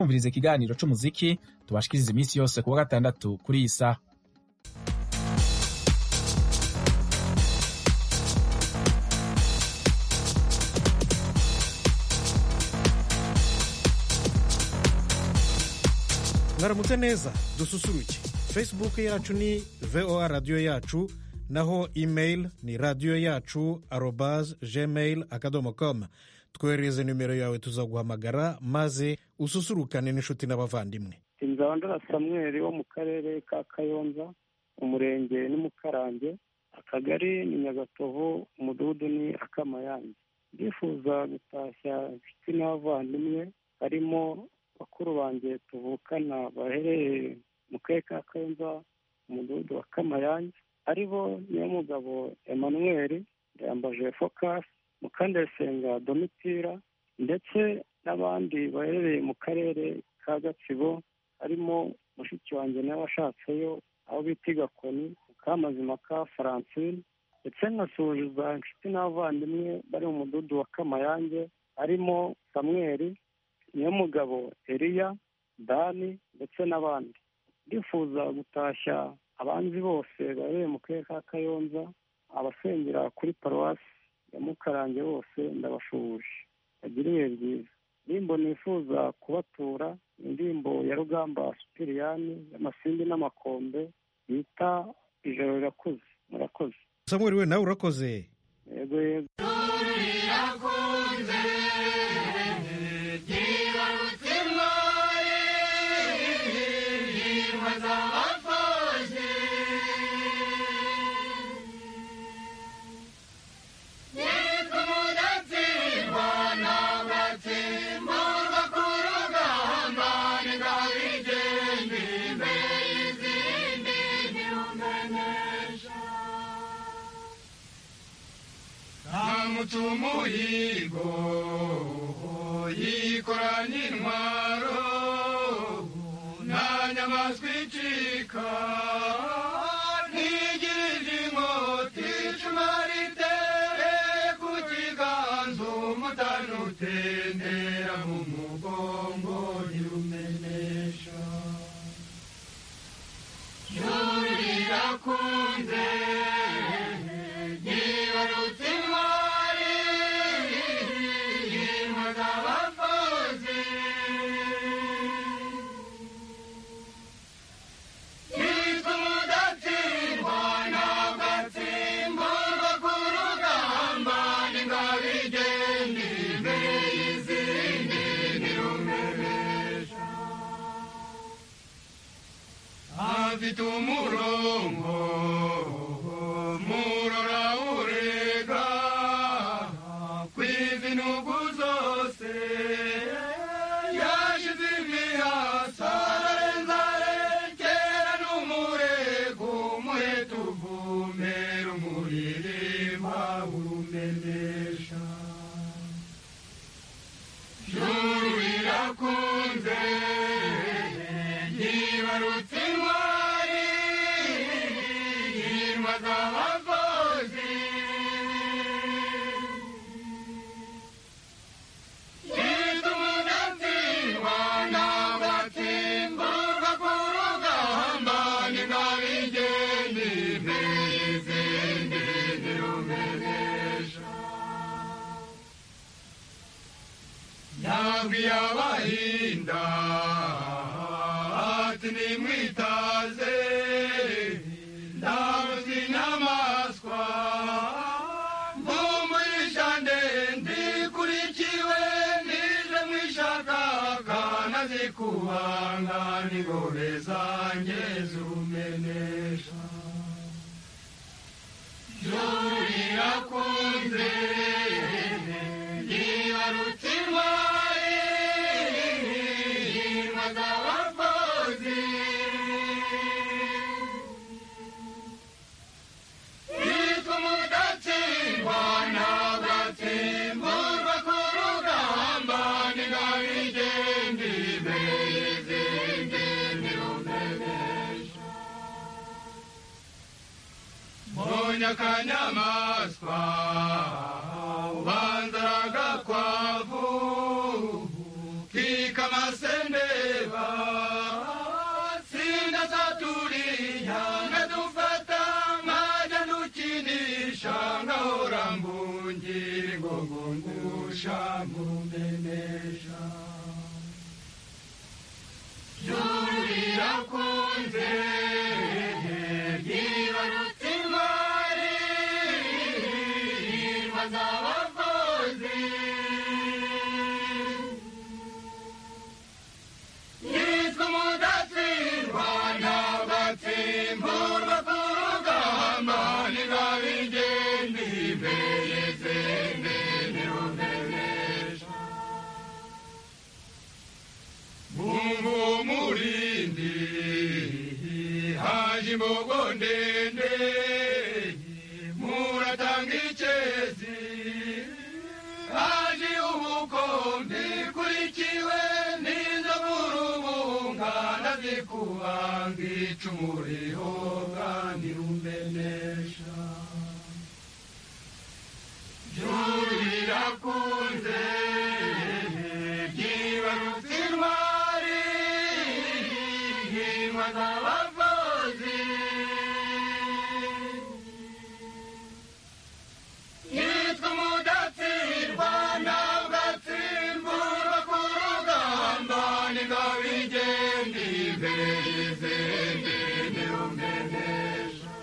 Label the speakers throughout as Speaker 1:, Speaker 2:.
Speaker 1: kumviriza ikiganiro c'umuziki tubashikiriza iminsi yose kuwa gatandatu kuri iyi saha.
Speaker 2: mwaramutse neza, dususuruke. Facebook yacu ni VOA Radio yacu, naho email ni radio yacu @gmail.com. twohereze nimero yawe tuzaguhamagara maze ususurukane n'inshuti n'abavandimwe.
Speaker 3: Inzandura Samuel wo mu karere ka Kayonza, umurenge ni Mukarange, akagari ni Nyagatovu, umudugudu ni Akamayange. Ndifuza gutashya inshuti n'abavandimwe harimo bakuru banjye tuvukana bahereye mu karere ka Kayonza, umudugudu wa Kamayange, aribo Nyamugabo Emmanuel, Ndayambaje Focus, Mukandayisenga Domitira, ndetse n'abandi baherereye mu karere ka Gatsibo, harimo mushiki wanjye n'abashatseyo aho bita Gakoni, Mukamazima ka Francine, ndetse nkasuhuza inshuti n'abavandimwe bari mu mudugudu wa Kamayange, harimo Samuel, Nyamugabo Eliya, Dani, ndetse n'abandi. Ndifuza gutashya abanzi bose baherereye mu karere ka Kayonza, abasengera kuri paruwasi ya Mukarange bose ndabashuhuje, bagire ibihe byiza. Indirimbo nifuza kubatura indirimbo ya Rugamba Sipiriyani y'Amasimbi n'Amakombe bita Ijoro Rirakuze. Murakoze.
Speaker 2: Samuel, we nawe urakoze.
Speaker 3: Yego yego.
Speaker 4: Tumuhigo yikoranye intwaro nta nyamaswa icika, ntigirije inkota icumu ritere ku kiganza, umutana utendera mu mugongo ntirumenesha. Ijuru rirakunze ryibarutse intwari y'inkozi abafozi, yitwa umudatsindwa ntabwo atsimburwa ku rugamba, n'ingabo igenda imbere y'izindi ntirumenesha. Afite umurongo murora urega kw'izinugu zose, yashize imihasa ararenza arekera n'umurego, umuheto uvumera umuririmba urumenesha. Ijuru rirakunze yibarutse intwari y'inkozi abafozi, yitwa umudatsindwa ntabwo atsimburwa ku rugamba, n'ingabo igenda imbere y'izindi ntirumenesha. Yabwiye abahinda ati nimwitaze, ndabuze inyamaswa mbumburisha ndende, ikurikiwe nije mwishakaka, nazikubanga n'ingobe zanjye zurumenesha. Ijuru rirakunze yibarutse intwari y'inkozi abafozi, yitwa umudatsindwa ntabwo atsimburwa ku rugamba, n'ingabo igenda imbere y'izindi ntirumenesha. Mbonye akanyamaswa ubanza aragakwavu kikamasende nahora mbungira ingogo ngusha mumenesha juru rirakunze ryibarutse intwari hirwa z'abakozi yitwa umudatsindwa ntagatsimburwa ku rugamba ntigabigende imbere zende ntirumenesha mungu umurindi haje imbogo ndende muratanga icyezi haje ubukombe kurikiwe n'inzovu rubunga ndazikubanga icumu rihoga ntirumenesha juru rirakunze ryibarutse intwari hirwa z'abakozi yitwa umudatsindwa ntagatsimburwa ku rugamba ntigabigende imbere zende ntirumenesha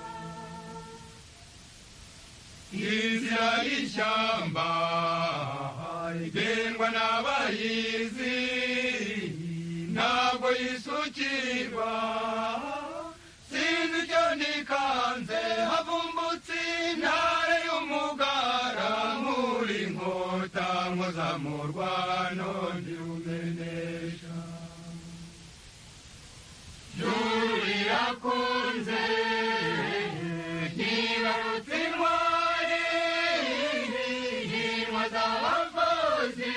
Speaker 4: inzira y'ishyamba igendwa n'abahizi ntabwo yisukirwa sinzi icyo nikanze havumbutse intare y'umugara muri nkota nkoza mu rwano ntirumenesha juru rirakunze ryibarutse intwari hirwa z'abakozi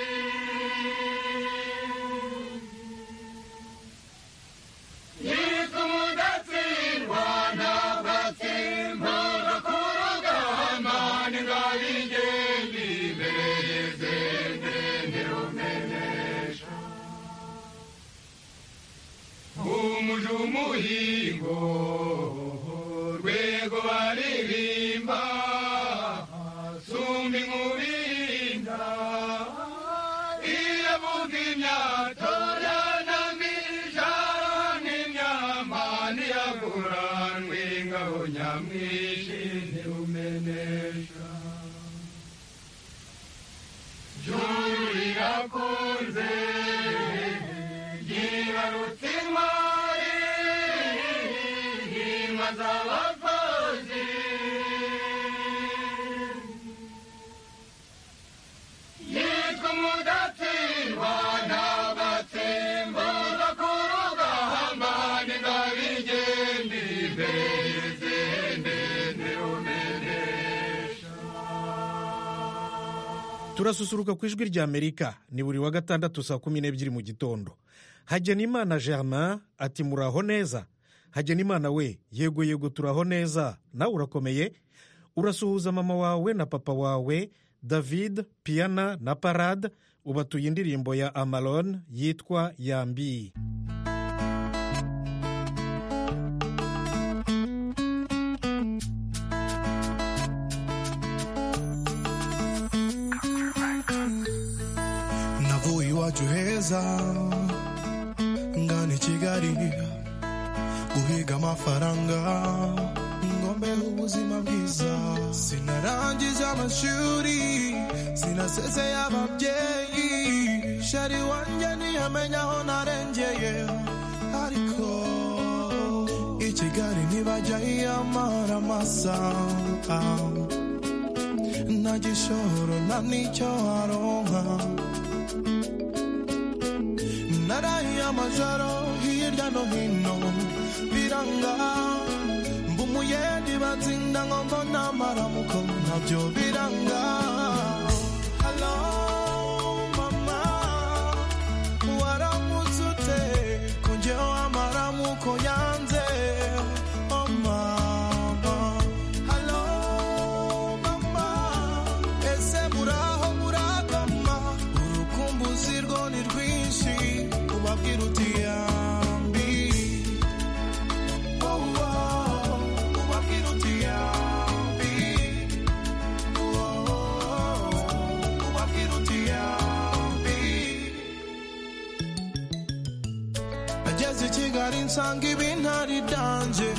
Speaker 4: yitwa umudatsindwa ntagatsimburwa ku rugamba ntigabigende imbere zende ntirumenesha umuje umuhingo rwego baririmba sumba inkubinda iravuga imyato yanamija n'imyama ntiyaguranwe ingabo nyamwinshi ntirumenesha juru rirakunze ryibarutse intwari hirwa z'abakozi yitwa umudatsindwa ntagatsimburwa ku rugamba ntigabigende imbere zende ntirumenesha.
Speaker 2: turasusuruka ku ijwi rya amerika ni buri wa gatandatu saa 12 mu gitondo. Hagenimana Germain ati muraho neza. Hagenimana we, yego yego turaho neza, nawe urakomeye? Urasuhuza mama wawe na papa wawe David, Piana na Parade, ubatuye indirimbo ya Amalon yitwa Yambi.
Speaker 5: Navuye iwacu heza ngana i Kigali guhiga amafaranga ngombeho ubuzima bwiza, sinarangije amashuri sinasezeye ababyeyi, shari wanjye ntiyamenya aho narengeye, ariko i Kigali ntibajya yiyamara amasaha, nta gishoro nta n'icyo aronka, narahiye amajoro hirya no hino biranga, mbumuyedi batsinda ngo mbona amaramuko nabyo biranga. Hello mama, waramutse ute ko njyewe amaramuko yanze? Oh mama, hello mama, ese muraho murakoma? Urukumbuzi rwo ni rwinshi ubabwira uti Yambi, oh, oh, ubabwira uti Yambi, ngeze i Kigali nsanga ibintari danje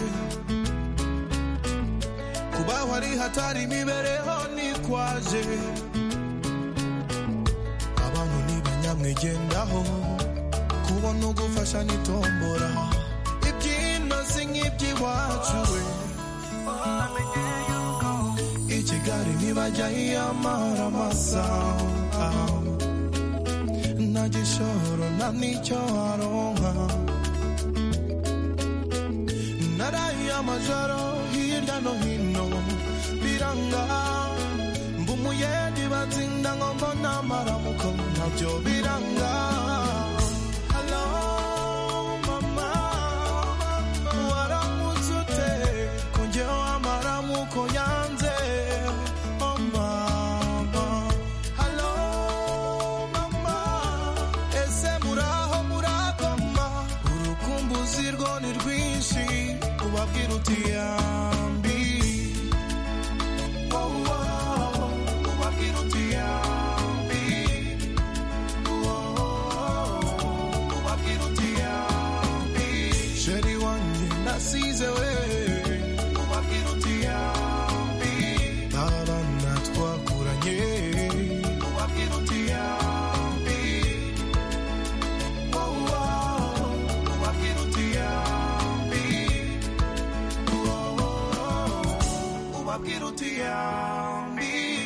Speaker 5: kubaho ari hatari imibereho nikwaje abantu ntibanyamwigendaho kubona ugufasha nitombora iby'inoze nk'iby'iwacu we i Kigali ntibajya yiyamara amasaha nta gishoro nta n'icyo aronka naraye amajoro hirya no hino biranga mbumuyedi batsinda ngo mbona amaramuko ntabyo biranga hello mama waramutse ute ko njyewe amaramuko yanze oh mama hello mama ese muraho murakoma urukumbuzi rwo ni rwinshi ubabwira uti yambi ubabwira uti yambi ubabwira uti yambi sheri wanjye nasize we ubabwira uti yambi abana twakuranye ubabwira uti yambi ubabwira uti yambi ubabwira uti yambi.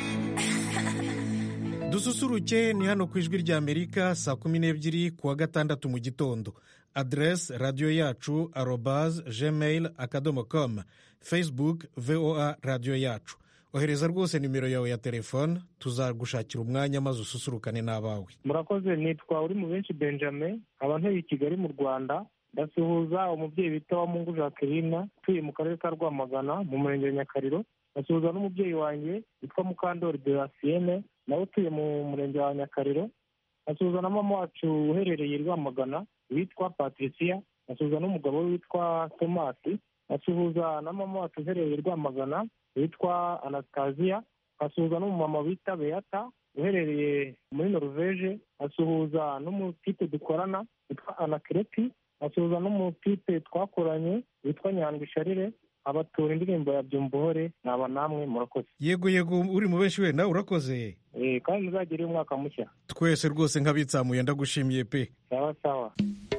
Speaker 2: dususuruke ni hano ku ijwi ry'Amerika saa 12 kuwa gatandatu mu gitondo. Adresse radiyo yacu @gmail.com, Facebook VOA radiyo yacu. Ohereza rwose nimero yawe ya telefone tuzagushakira umwanya maze ususurukane n'abawe.
Speaker 3: murakoze. nitwa uri mu benshi Benjamin, nkaba ntuye i Kigali mu Rwanda. ndasuhuza umubyeyi bita wa Mungu Jacqueline utuye mu karere ka Rwamagana mu murenge wa Nyakariro. ndasuhuza n'umubyeyi wanjye witwa Mukandori Delasienne nawe utuye mu murenge wa Nyakariro. ndasuhuza na mama wacu uherereye i Rwamagana witwa Patricia. ndasuhuza n'umugabo we witwa Tomasi. ndasuhuza na mama wacu uherereye i Rwamagana witwa Anastasia. ndasuhuza n'umumama wita Beata uherereye muri Norvege. ndasuhuza n'umutipe dukorana witwa Anakreti. ndasuhuza n'umutipe twakoranye witwa Nyandwi Sharire. abatura indirimbo ya Byumvuhore. naba namwe murakoze.
Speaker 2: Yego yego, uri mu benshi we nawe urakoze.
Speaker 3: Kandi muzagire umwaka mushya.
Speaker 2: Twese rwose nk'abitsamuye ndagushimiye pe.
Speaker 3: sawa sawa.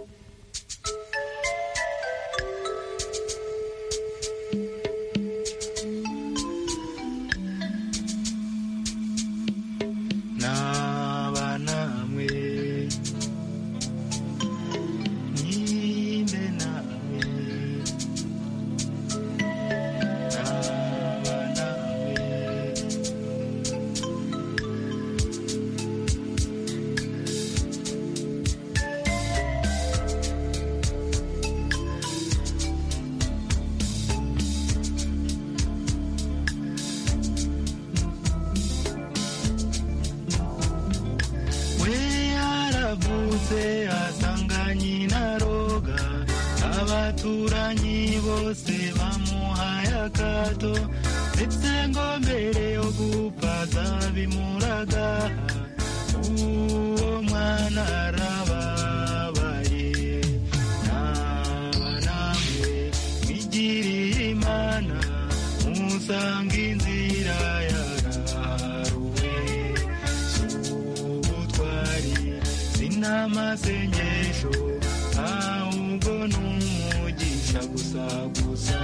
Speaker 5: naba namwe nyinde namwe naba namwe we yaravutse asanga nyina roga abaturanyi bose bamuhaye akato ndetse ngo mbere yo gupfa zabimuraga uwo mwana arababaye naba namwe mwigiriye Imana musanga inzira yaraharuwe ubutwari sinamasengesho ahubwo n'umugisha gusa gusa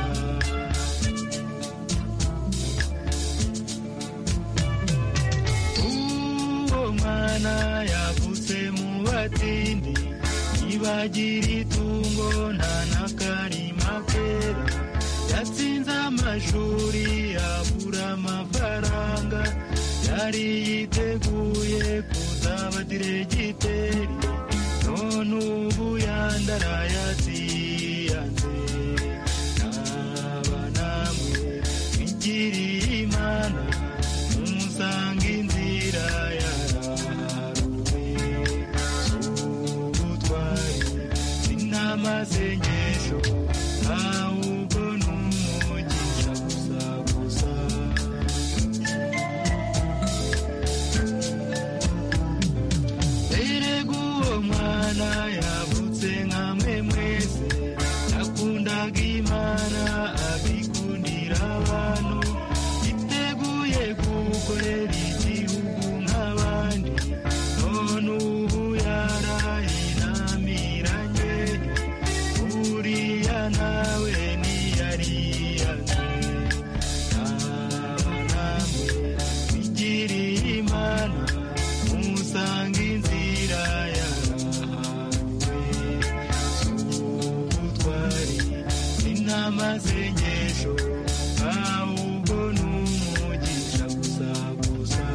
Speaker 5: uwo mwana yavutse mu batindi ntibagira itungo nta n'akarima kera yatsinze amashuri abura amafaranga yari yiteguye kuzaba diregiteri none ubu yandarayatsiyanze naba namwe mwigiriye Imana musanga inzira yaraharuwe ubutwari sinamasengesho ahubwo n'umugisha gusa gusa erega uwo mwana yavutse nka mwe n'amasengesho ahubwo n'umugisha gusa gusa.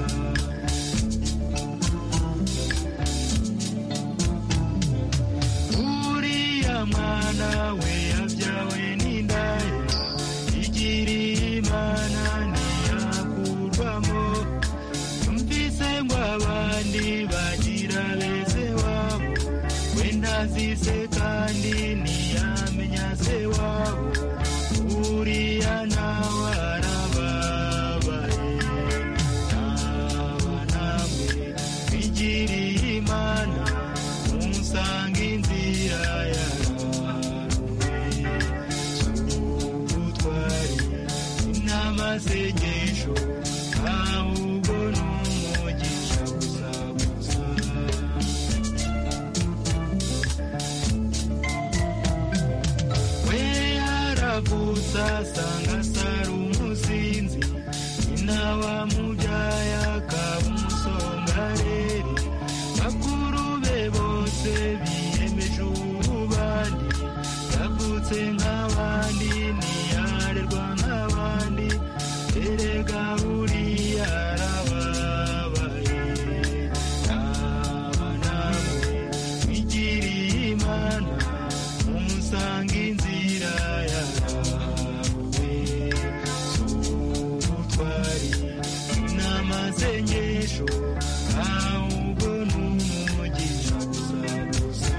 Speaker 5: Uriya mwana we yabyawe n'indaya igiriye Imana ntiyakurwamo. Yumvise ngo abandi bagira beze wabo, we ntazise kandi ntiyamenya se wabo. Uriya nawe arababaye. Naba namwe bigiriye Imana musanga inzira yararuwe. Ubutwari n'amasengesho ahubwo n'umugisha gusa gusa. We yaravutse asanga sara umusinzi, nyina wamubyaye akaba umusongareri. Bakuru be bose biyemeje ububandi, yavutse nk'abandi ntiyarerwa nk'abandi. Erega uriya arababaye. Naba namwe bigiriye Imana musanga inzira yararuwe. Ubutwari n'amasengesho ahubwo n'umugisha gusa gusa.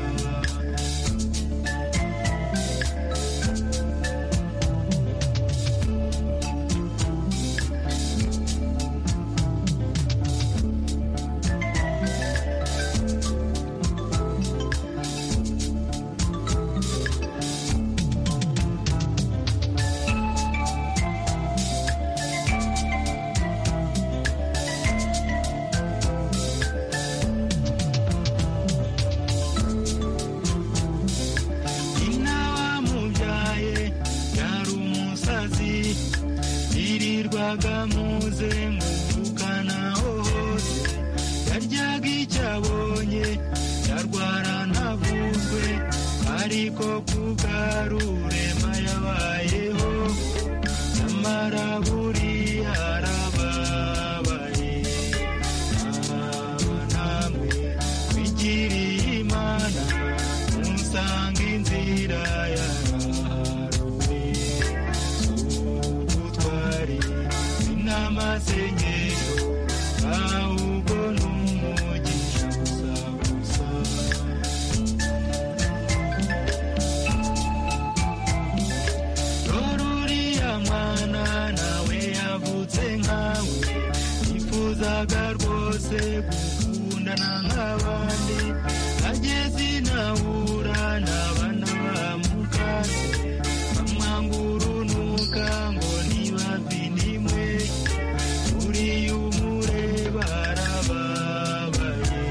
Speaker 5: Nyina wamubyaye yari umusazi, yirirwaga muzengurukanaho hose. Yaryaga icyo abonye, yarwara ntavuzwe, ariko kubwarurema yabayeho. Nyamara buriya arababaye. Naba namwe bigiriye Imana musanga inzira yararuwe. Ubutwari n'amasengesho ahubwo n'umugisha gusa gusa. Dore uriya mwana nawe yavutse nkawe, yifuzaga rwose gukundana nk'abandi. Ageze inahura n'abana bamukase, bamwanga urunuka ngo ntibavindimwe. Uriya umureba arababaye.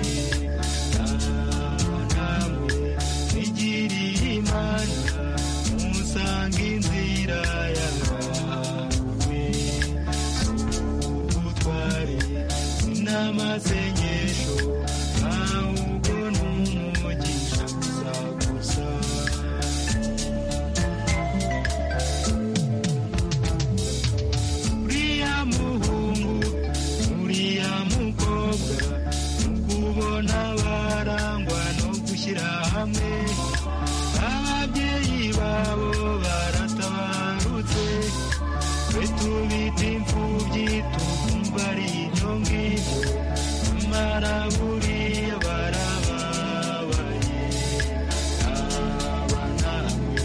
Speaker 5: Naba namwe bigiriye Imana musanga inzira yararuwe. Ubutwari n'amasengesho ahubwo n'umugisha gusa gusa. Uriya muhungu uriya mukobwa ukubona barangwa no gushyira hamwe. Ababyeyi babo baratabarutse, twe tubita imfubyi tukumva ari ibyo ngibyo. Nyamara buriya barababaye. Naba namwe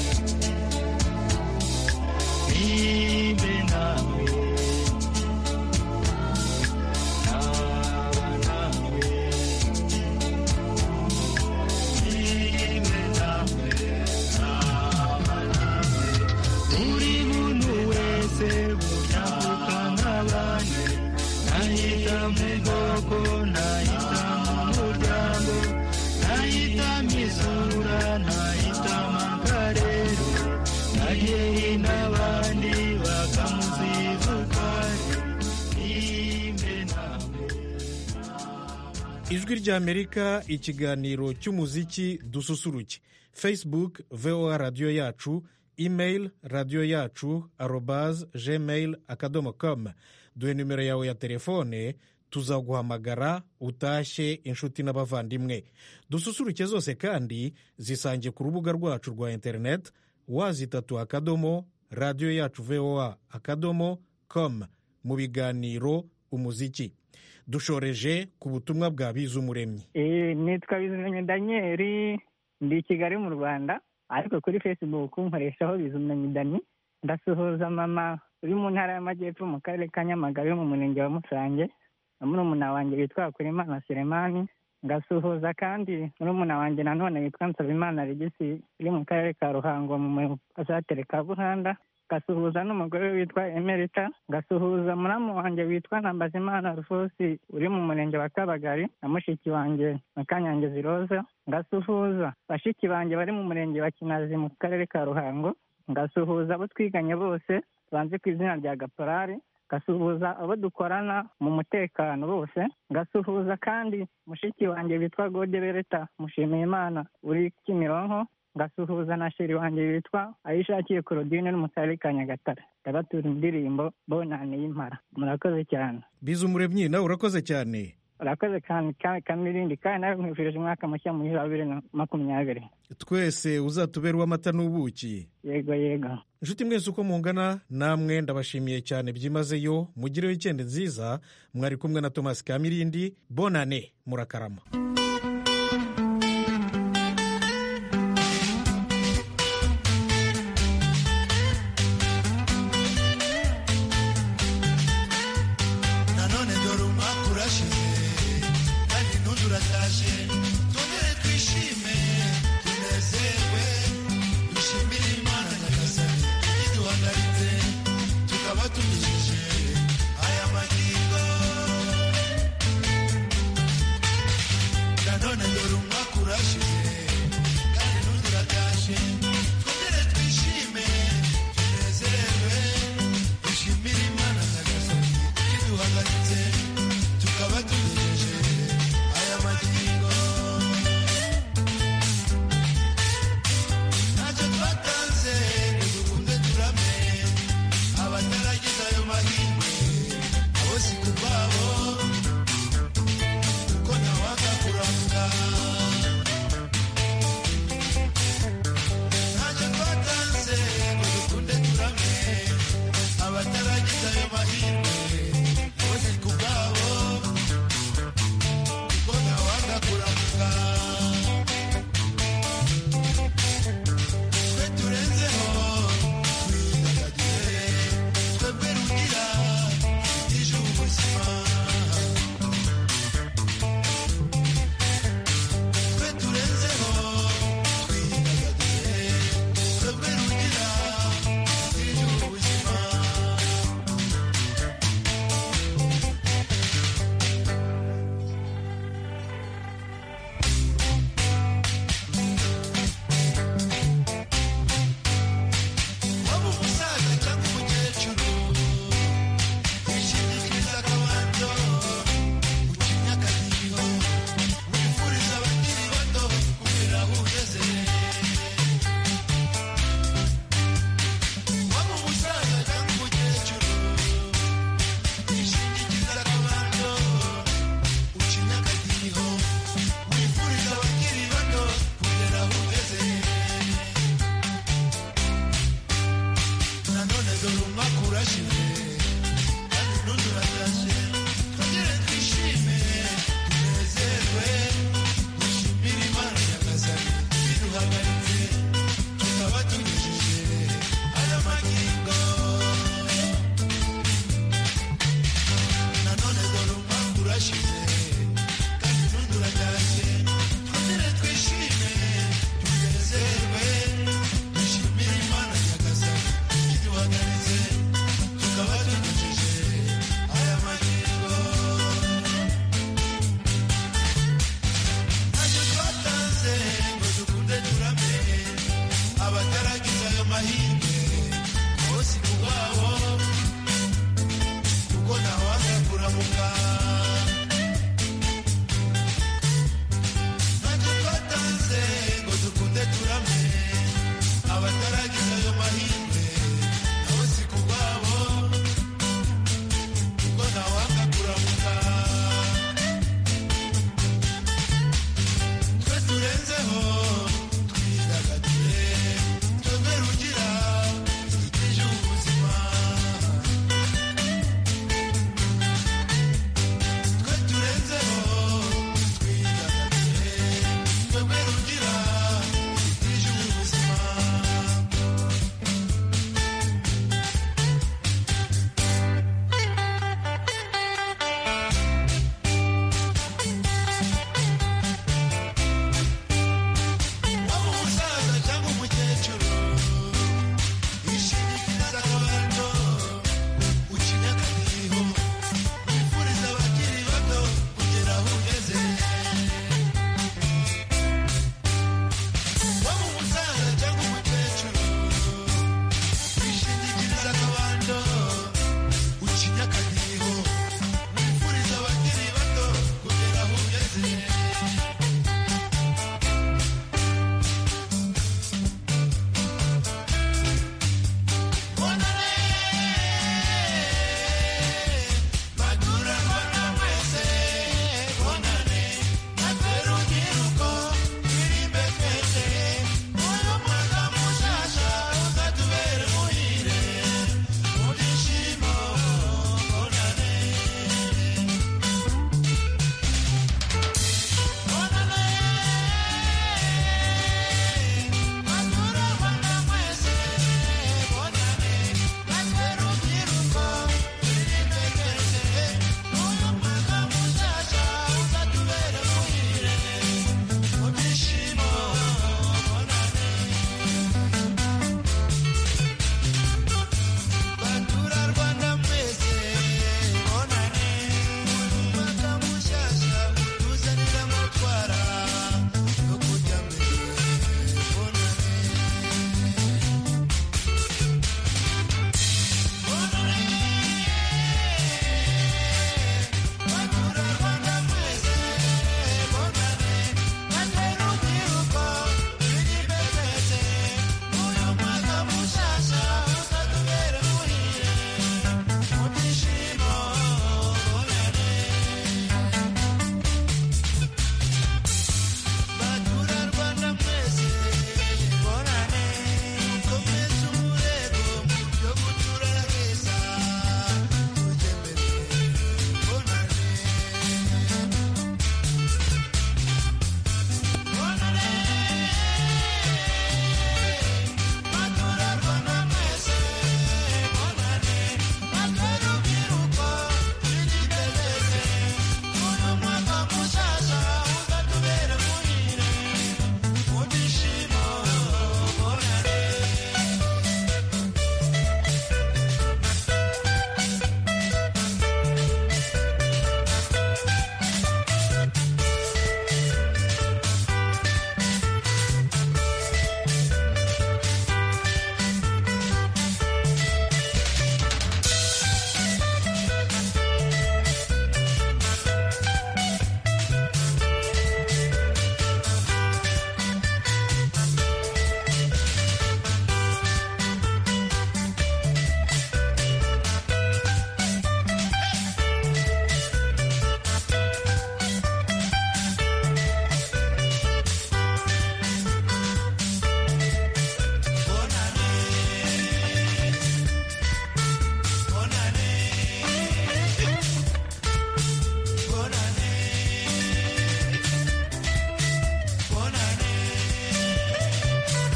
Speaker 5: nimbe namwe. Naba namwe nimbe namwe. Naba namwe. Buri muntu wese burya avuka nk'abandi. Ntahita mu bwoko, ntahita mu muryango, ntahita mu isura, ntahita mu karere. Nagiye n'abandi bakamuziza ukari. Nimbe namwe.
Speaker 2: ijwi ry'Amerika, ikiganiro cy'umuziki dususuruke. Facebook VOA radiyo yacu, email radiyo yacu @gmail.com. duhe nimero yawe ya telefone tuzaguhamagara utashye inshuti n'abavandimwe. dususuruke zose kandi zisange ku rubuga rwacu rwa interineti +2 radiyo yacu voa.com mu biganiro umuziki. dushoreje ku butumwa bwa Bizumuremyi.
Speaker 6: nitwa Bizumuremyi Daniel, ndi i Kigali mu Rwanda, ariko kuri Facebook nkoreshaho Bizumuremyi Dani. ndasuhuza mama uri mu ntara y'Amajyepfo mu karere ka Nyamagabe mu murenge wa Musange, na murumuna wanjye witwa Hakurimana Selemani. ngasuhuza kandi murumuna wanjye nanone witwa Nsabimana Regisi uri mu karere ka Ruhango mu Pasateri ka Buhanda. ngasuhuza n'umugore witwa Emerita. ngasuhuza muramu wanjye witwa Nambazimana Rufosi uri mu murenge wa Kabagari, na mushiki wanjye Makanyange Ziroza. ngasuhuza bashiki banjye bari mu murenge wa Kinazi mu karere ka Ruhango. ngasuhuza abo twiganye bose banze ku izina rya Gaporari. ngasuhuza abo dukorana mu mutekano bose. ngasuhuza kandi mushiki wanjye witwa Gode Bereta Mushimiyimana uri Kimironko. ngasuhuza na sheri wanjye witwa Ayishakiye Claudine n'Umusare ka Nyagatare. ndabatura indirimbo Bonane y'impara. murakoze cyane.
Speaker 2: Bizumuremyi nawe urakoze cyane.
Speaker 6: urakoze kandi Kamirindi, kandi nawe nkwifurije umwaka mushya muri 2020.
Speaker 2: twese uzatubera uw'amata n'ubuki.
Speaker 6: yego yego.
Speaker 2: inshuti mwese uko mungana, namwe ndabashimiye cyane byimazeyo. mugire weekend nziza. mwari kumwe na Thomas Kamirindi. Bonane, murakarama.
Speaker 7: Kurashize kandi ntuzuratashye